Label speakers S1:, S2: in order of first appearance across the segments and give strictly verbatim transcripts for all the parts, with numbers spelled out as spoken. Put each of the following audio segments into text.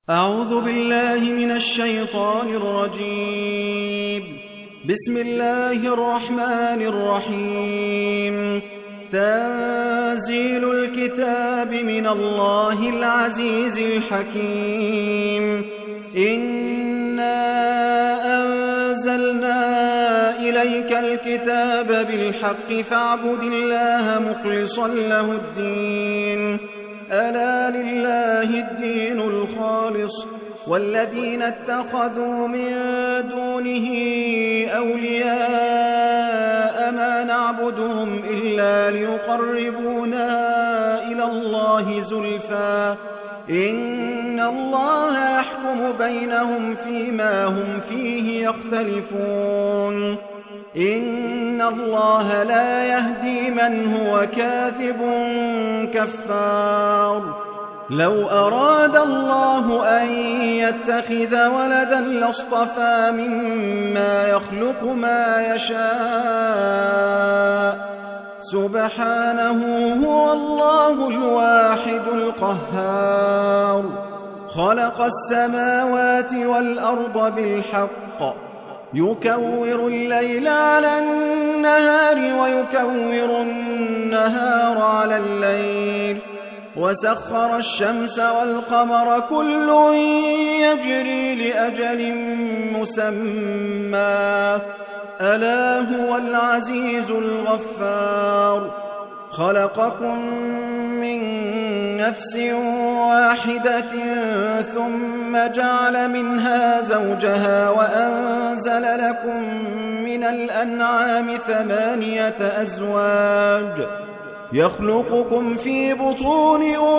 S1: أعوذ بالله من الشيطان الرجيم. بسم الله الرحمن الرحيم. تنزيل الكتاب من الله العزيز الحكيم. إنا أنزلنا إليك الكتاب بالحق فاعبد الله مخلصا له الدين. ألا لله الدين الخالص والذين اتخذوا من دونه أولياء ما نعبدهم إلا ليقربونا إلى الله زلفى إن الله يحكم بينهم فيما هم فيه يختلفون. إن الله لا يهدي من هو كاذب كفار. لو أراد الله أن يتخذ ولدا لاصطفى مما يخلق ما يشاء سبحانه هو الله الواحد القهار. خلق السماوات والأرض بالحق يكور الليل على النهار ويكور النهار على الليل وسخر الشمس والقمر كل يجري لأجل مسمى ألا هو العزيز الغفار. خلقكم من نفس واحدة ثم جعل منها زوجها وأنزل لكم من الأنعام ثمانية أزواج يخلقكم في بطون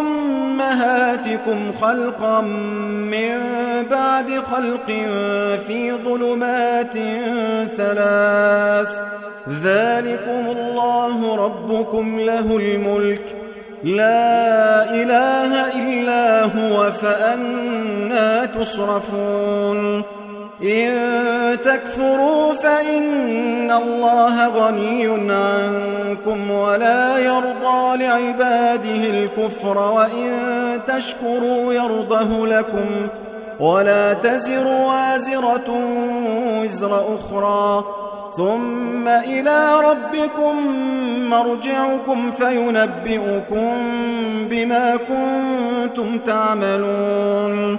S1: أمهاتكم خلقا من بعد خلق في ظلمات ثلاث ذلكم الله ربكم له الملك لا إله إلا هو فأنى تصرفون. إن تكفروا فإن الله غني عنكم ولا يرضى لعباده الكفر وإن تشكروا يرضه لكم ولا تزر وازرة وزر أخرى ثم إلى ربكم مرجعكم فينبئكم بما كنتم تعملون.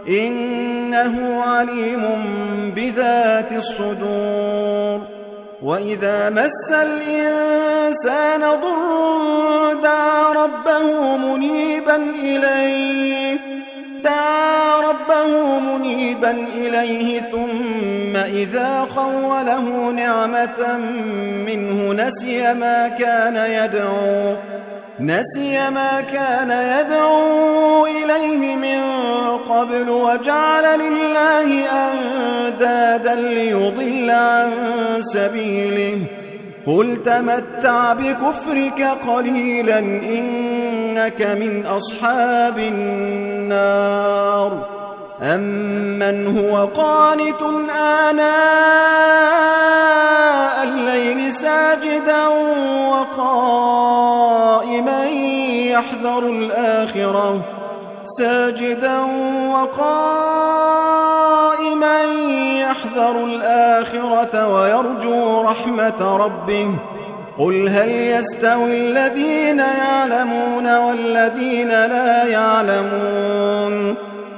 S1: إنه عليم بذات الصدور. وإذا مس الإنسان ضر دعا ربه منيبا إليه دعا ربه منيبا إليه ثم إذا خوله نعمة منه نسي ما كان يدعو نسي ما كان يدعو إليه من قبل وجعل لله أندادا ليضل عن سبيله. قل تمتع بكفرك قليلا إنك من أصحاب النار. أمن هو قانت آناء الليل ساجدا وقائما يحذر الآخرة ساجدا وقائما يحذر الآخرة ويرجو رحمة ربه. قل هل يستوي الذين يعلمون والذين لا يعلمون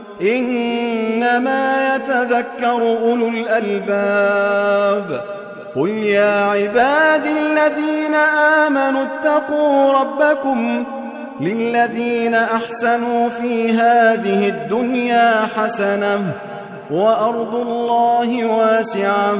S1: إنما يتذكر أولو الألباب. قل يا عبادي الذين آمنوا اتقوا ربكم للذين أحسنوا في هذه الدنيا حسنة وأرض الله واسعة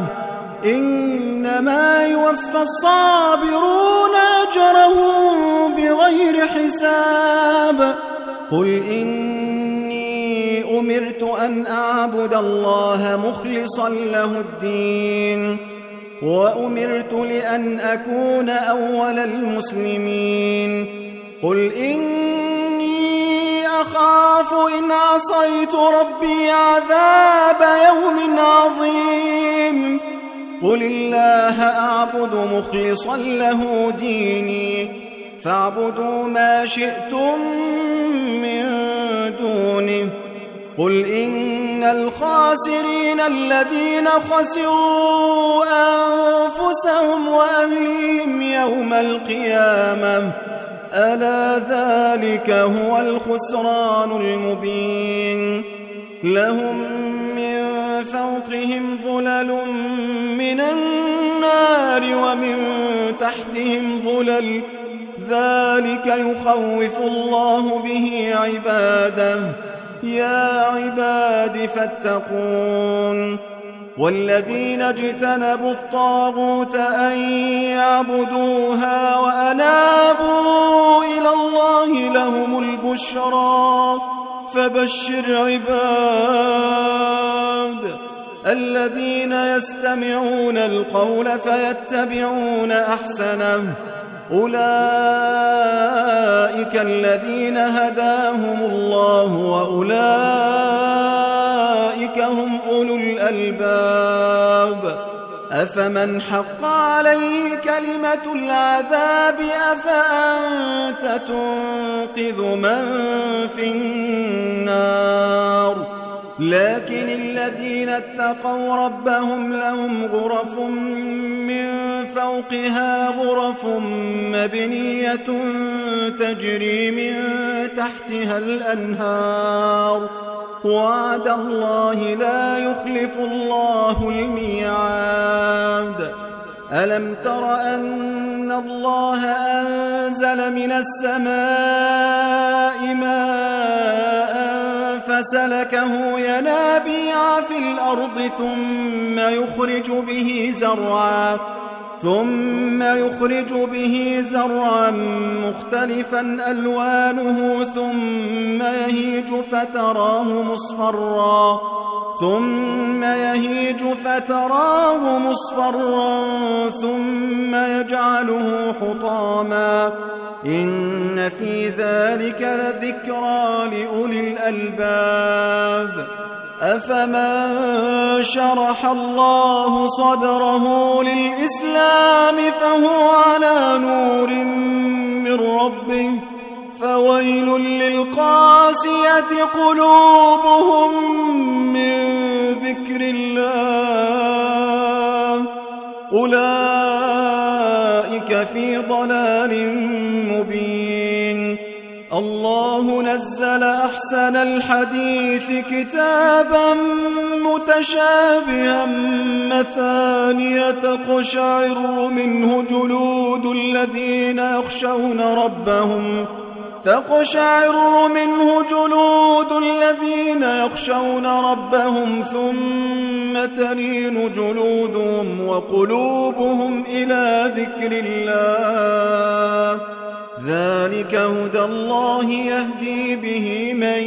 S1: إنما يوفى الصابرون أجرهم بغير حساب. قل إني أمرت أن أعبد الله مخلصا له الدين وأمرت لأن أكون أول المسلمين. قل إني أخاف إن عصيت ربي عذاب يوم عظيم. قل الله أعبد مخلصا له ديني فاعبدوا ما شئتم من دونه قل إن الخاسرين الذين خسروا أنفسهم وأهليهم يوم القيامة ألا ذلك هو الخسران المبين لهم من فوقهم ظلل من النار ومن تحتهم ظلل ذلك يخوف الله به عباده يا عباد فاتقون والذين اجتنبوا الطاغوت أن يعبدوها وأنابوا إلى الله لهم البشرى فبشر عباد الذين يستمعون القول فيتبعون أحسنه أولئك الذين هداهم الله وأولئك هم أولو الألباب أفمن حق عليه كلمة العذاب أفأنت تنقذ من في النار لكن الذين اتقوا ربهم لهم غرف من فوقها غرف مبنية تجري من تحتها الأنهار وعد الله لا يخلف الله الميعاد ألم تر أن الله أنزل من السماء ماء فسلكه ينابيع في الأرض ثم يخرج به زرعا ثم يخرج به زرعا مختلفا ألوانه ثم يهيج فتراه مصفرا ثم يهيج فتراه مصفرا ثم يجعله حطاما إن في ذلك لذكرى لأولي الألباب أفمن شرح الله صدره للإسلام فهو على نور من ربه فويل للقاسية قلوبهم من ذكر الله أولئك في ضلال مبين الله نزل أحسن الحديث كتابا متشابها مثانية تقشعر منه جلود الذين يخشون ربهم تقشعر منه جلود الذين يخشون ربهم ثم تلين جلودهم وقلوبهم إلى ذكر الله ذلك هدى الله يهدي به من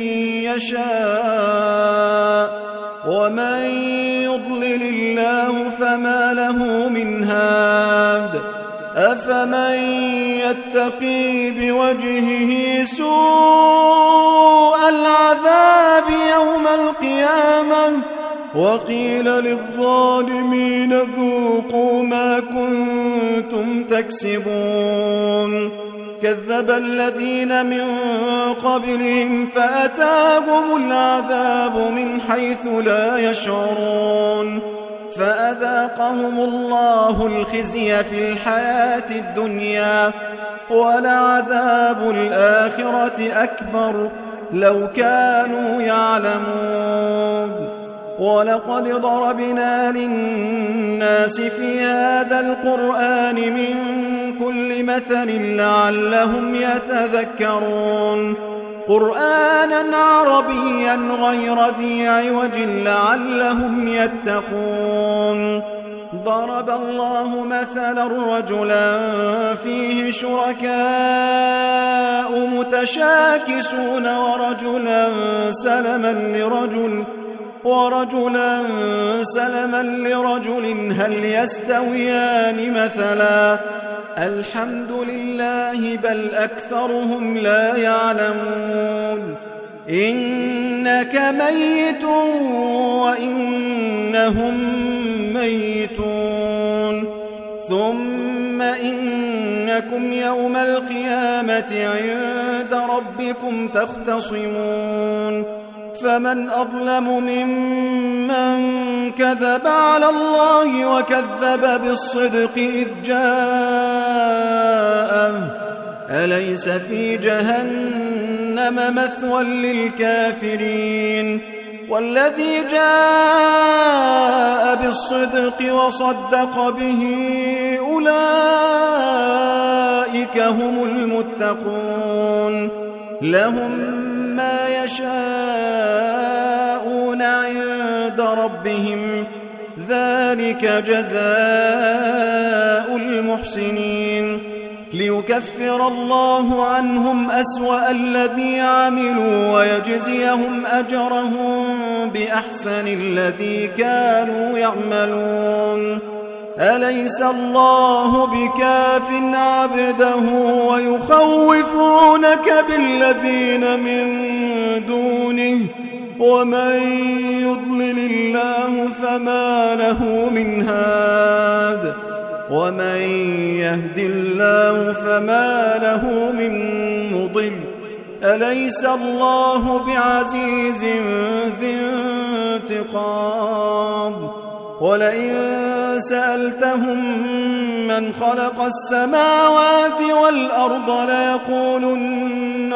S1: يشاء ومن يضلل الله فما له من هاد أفمن يتقي بوجهه سوء العذاب يوم القيامة وقيل للظالمين ذوقوا ما كنتم تكسبون كذب الذين من قبلهم فأتاهم العذاب من حيث لا يشعرون فأذاقهم الله الخزي في الحياة الدنيا ولعذاب الآخرة أكبر لو كانوا يعلمون ولقد ضربنا للناس في هذا القرآن من كل مثل لعلهم يتذكرون قرآنا عربيا غير ذي عوج لعلهم يتقون ضرب الله مثلا رجلا فيه شركاء متشاكسون ورجلا سلما لرجل ورجلا سلما لرجل هل يستويان مثلا الحمد لله بل أكثرهم لا يعلمون إنك ميت وإنهم ميتون ثم إنكم يوم القيامة عند ربكم تختصمون فمن أظلم ممن كذب على الله وكذب بالصدق إذ جاءه أليس في جهنم مثوى للكافرين والذي جاء بالصدق وصدق به أولئك هم المتقون لهم ما يشاءون عند ربهم ذلك جزاء المحسنين ليكفر الله عنهم أسوأ الذي عملوا ويجزيهم أجرهم بأحسن الذي كانوا يعملون أليس الله بكاف عبده ويخوفونك بالذين من دونه ومن يضلل الله فما له من هاد ومن يهد الله فما له من مضل أليس الله بعزيز ذي انتقام ولئن سألتهم من خلق السماوات والأرض ليقولن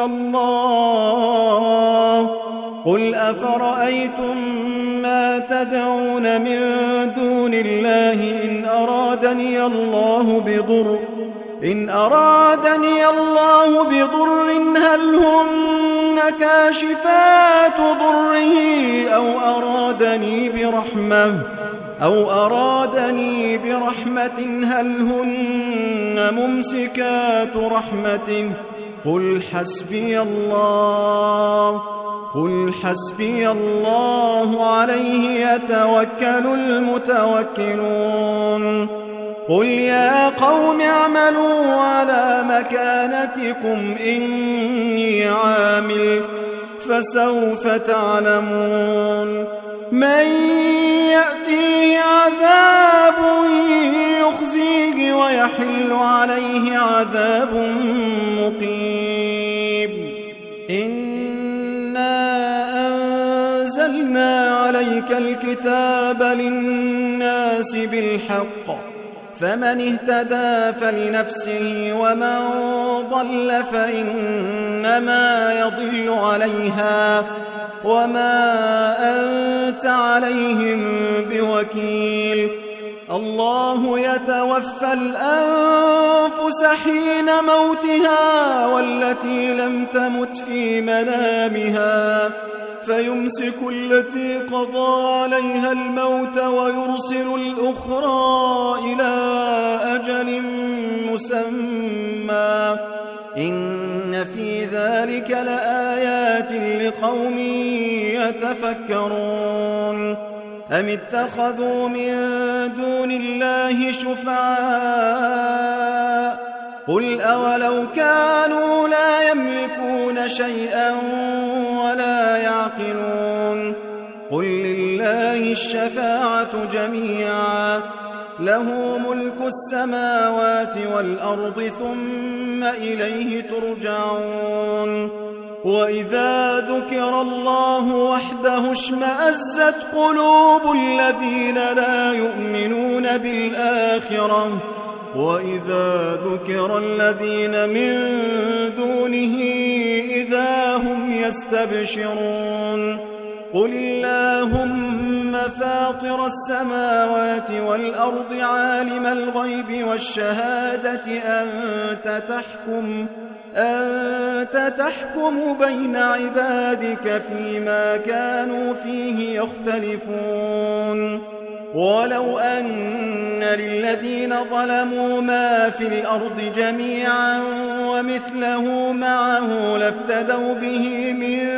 S1: الله قل أفرأيتم ما تدعون من دون الله إن أرادني الله بضر إن أرادني الله بضر هل هن كاشفات ضره أو أرادني برحمة أو أرادني برحمة هل هن ممسكات رحمته قل حسبي الله قل حسبي الله عليه يتوكل المتوكلون قل يا قوم اعملوا على مكانتكم إني عامل فسوف تعلمون من يأتيه عذاب يخزيه ويحل عليه عذاب مقيم إنا أنزلنا عليك الكتاب للناس بالحق فمن اهتدى فلنفسه ومن ضل فإنما يضل عليها وما أنت عليهم بوكيل الله يتوفى الأنفس حين موتها والتي لم تمت في منامها فيمسك التي قضى عليها الموت ويرسل الأخرى إلى أجل مسمى إن في ذلك لآيات لقوم يتفكرون أم اتخذوا من دون الله شفعاء قل أولو كانوا لا يملكون شيئا ولا يعقلون قل لله الشفاعة جميعا له ملك السماوات والأرض ثم إليه ترجعون وإذا ذكر الله وحده اشمأزت قلوب الذين لا يؤمنون بالآخرة وإذا ذكر الذين من دونه إذا هم يستبشرون قل اللهم فاطر السماوات والأرض عالم الغيب والشهادة أنت تحكم أنت تحكم بين عبادك فيما كانوا فيه يختلفون ولو أن للذين ظلموا ما في الأرض جميعا ومثله معه لافتدوا به من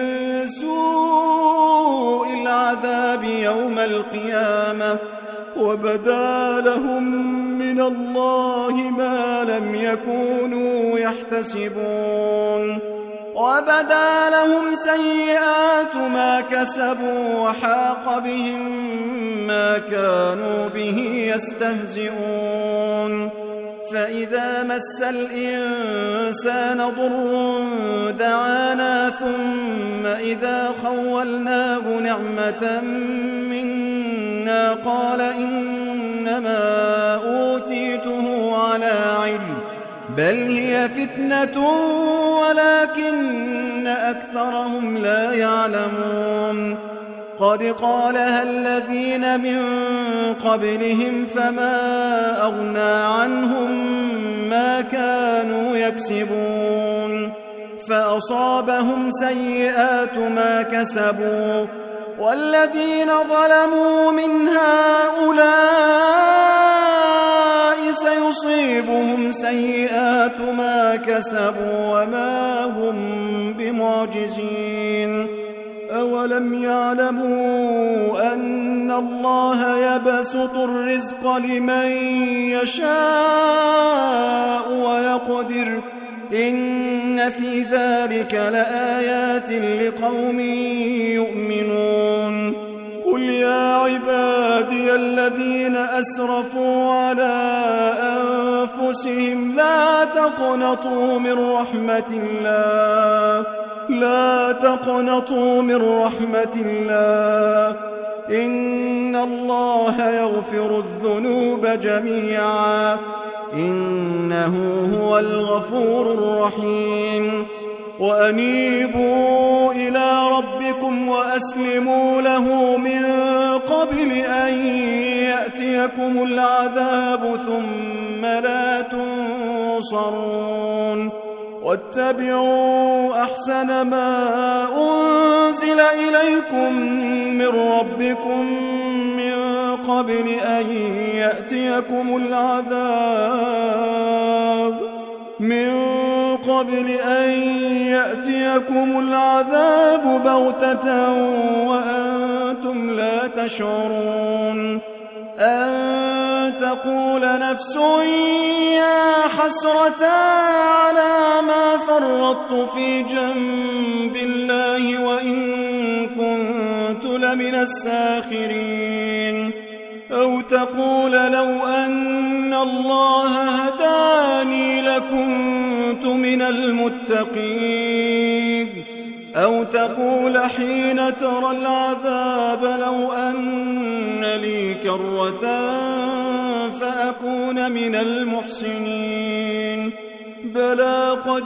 S1: سوء العذاب يوم القيامة وبدا لهم من الله ما لم يكونوا يحتسبون وبدا لهم سيئات ما كسبوا وحاق بهم ما كانوا به يستهزئون فإذا مس الإنسان ضر دعانا ثم إذا خولناه نعمة منا قال إنما أوتيته على علم بل هي فتنة ولكن أكثرهم لا يعلمون قد قالها الذين من قبلهم فما أغنى عنهم ما كانوا يكسبون فأصابهم سيئات ما كسبوا والذين ظلموا من هؤلاء سيصيبهم سيئات ما كسبوا وما هم بمعجزين أولم يعلموا أن الله يبسط الرزق لمن يشاء ويقدر إن في ذلك لآيات لقوم يؤمنون قل يا عبادي الذين أسرفوا على أنفسهم لا تقنطوا من رحمة الله لا تقنطوا من رحمة الله إن الله يغفر الذنوب جميعا إنه هو الغفور الرحيم وأنيبوا إلى ربكم وأسلموا له من قبل أن يأتيكم العذاب ثم لا تنصرون واتبعوا أحسن ما أنزل إليكم من ربكم من قبل أن يأتيكم العذاب من قبل أن يأتيكم العذاب بغتة وأنتم لا تشعرون أن تقول نفس يا حسرة على ما فرطت في جنب الله وإن كنت لمن الساخرين أو تقول لو أن الله هداني لكنت من المتقين أو تقول حين ترى العذاب لو أن لي كرة فأكون من المحسنين بلى قد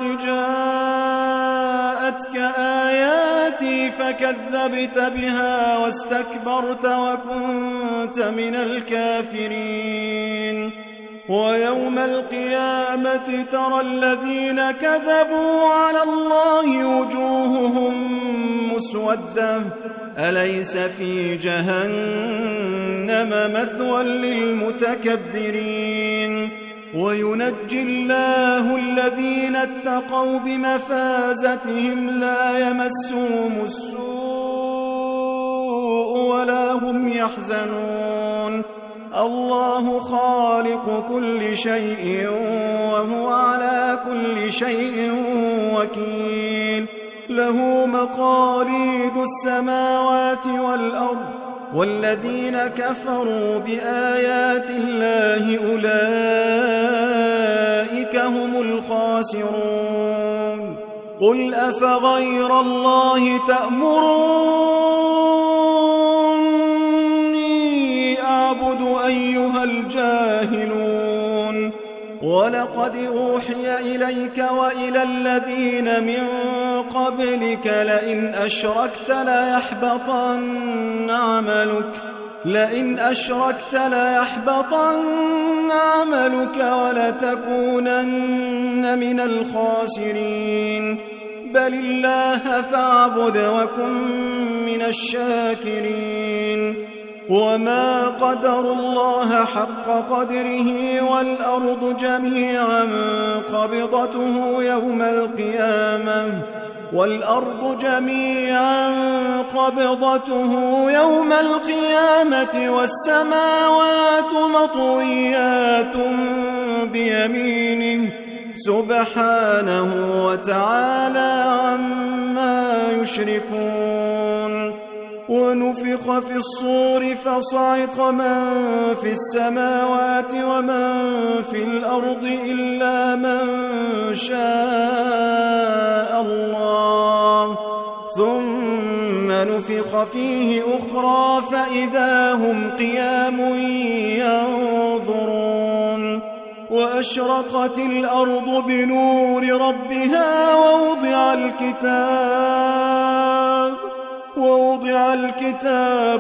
S1: جاءتك آياتي فكذبت بها واستكبرت وكنت من الكافرين ويوم القيامة ترى الذين كذبوا على الله وجوههم مسودة أليس في جهنم مثوى للمتكبرين وينجي الله الذين اتقوا بمفازتهم لا يمسهم السوء ولا هم يحزنون الله خالق كل شيء وهو على كل شيء وكيل له مقاليد السماوات والأرض والذين كفروا بآيات الله أولئك هم الخاسرون قل أفغير الله تأمروني أعبد أيها الجاهلون ولقد أوحي إليك وإلى الذين من قبلك لئن أشركت ليحبطن عملك لئن أشركت ليحبطن عملك ولتكونن من الخاسرين بل الله فاعبد وكن من الشاكرين وما قدروا الله حق قدره والأرض جميعا قبضته يوم القيامة والأرض جميعا قبضته يوم القيامة والسماوات مطويات بيمينه سبحانه وتعالى عما يشركون ونفخ في الصور فصعق من في السماوات ومن في الأرض إلا من شاء الله ثم نفخ فيه أخرى فإذا هم قيام ينظرون وأشرقت الأرض بنور ربها ووضع الكتاب ووضع الكتاب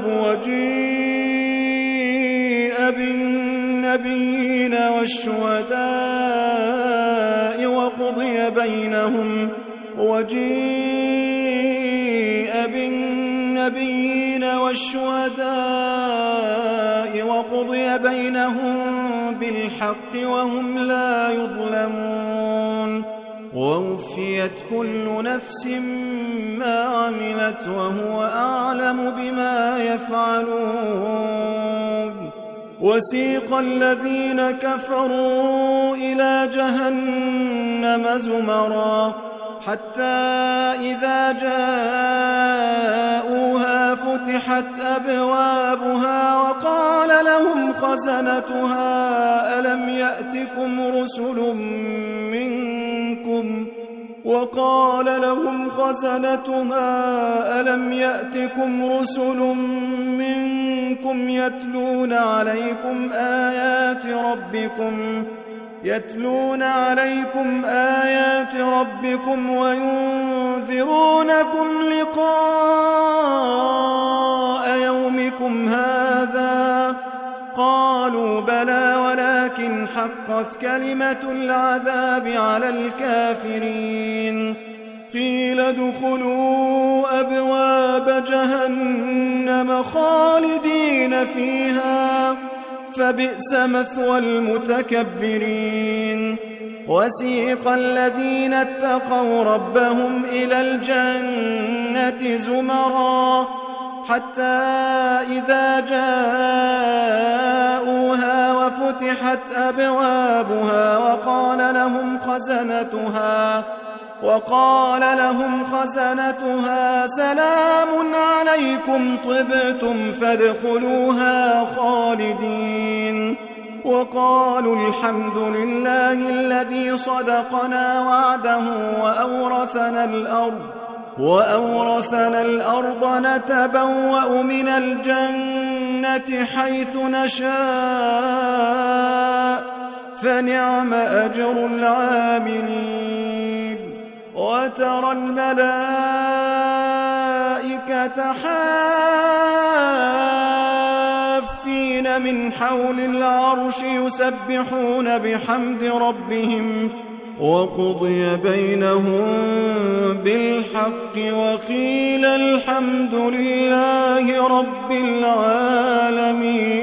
S1: وجيء بالنبيين والشهداء وقضي بينهم وجيء بالنبيين والشهداء وقضي بينهم بالحق وهم لا يظلمون ووفيت كل نفس ما عملت وهو أعلم بما يفعلون وسيق الذين كفروا إلى جهنم زمرا حتى إذا جاءوها فتحت أبوابها وقال لهم خزنتها ألم يأتكم رسل منكم وقال لهم خزنتها ألم يأتكم رسل منكم يتلون عليكم آيات ربكم يتلون عليكم آيات ربكم وينذرونكم لقاء يومكم هذا قالوا بلى ولكن حقت كلمة العذاب على الكافرين قيل ادخلوا أبواب جهنم خالدين فيها فبئس مثوى المتكبرين وسيق الذين اتقوا ربهم إلى الجنة زمرا حتى إذا جاءوها وفتحت أبوابها وقال لهم خزنتها وقال لهم خزنتها سلام عليكم طبتم فادخلوها خالدين وقالوا الحمد لله الذي صدقنا وعده وأورثنا الأرض وأورثنا الأرض نتبوأ من الجنة حيث نشاء فنعم أجر العاملين وترى الملائكة حافين من حول العرش يسبحون بحمد ربهم وقضي بينهم بالحق وقيل الحمد لله رب العالمين.